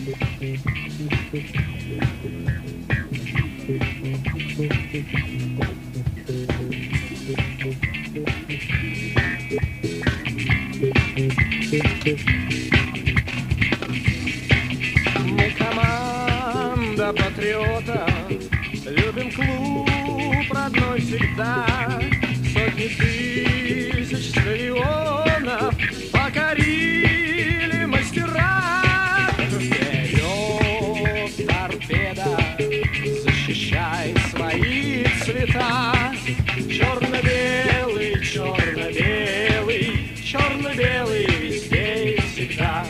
Мы команда патриотов, любим клуб родной всегда. Сотни тысяч стадионов покорили мастера. Вперед, торпеда, защищай свои цвета. Черно-белый, черно-белый, черно-белый везде и всегда.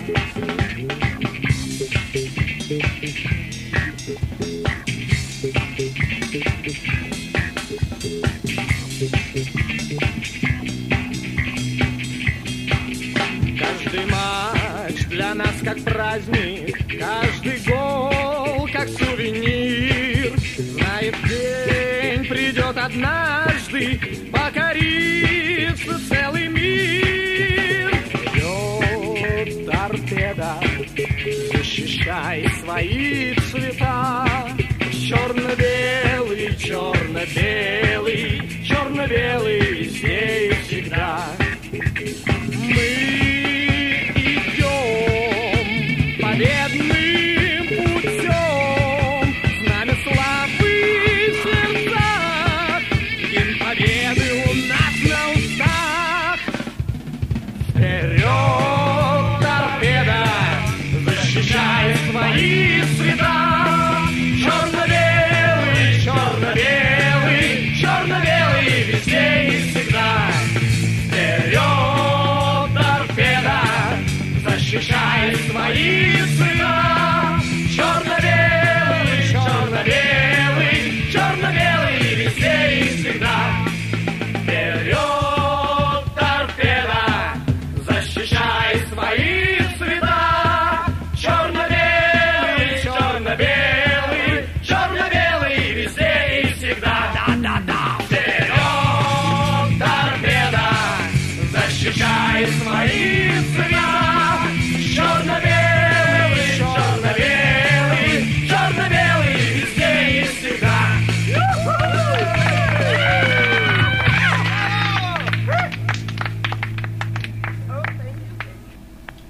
Каждый матч для нас как праздник, каждый гол как сувенир. Знает, день придет однажды, покорится целый мир. Вперед, торпеда, защищай свои цвета. Черно-белый, черно-белый, черно-белый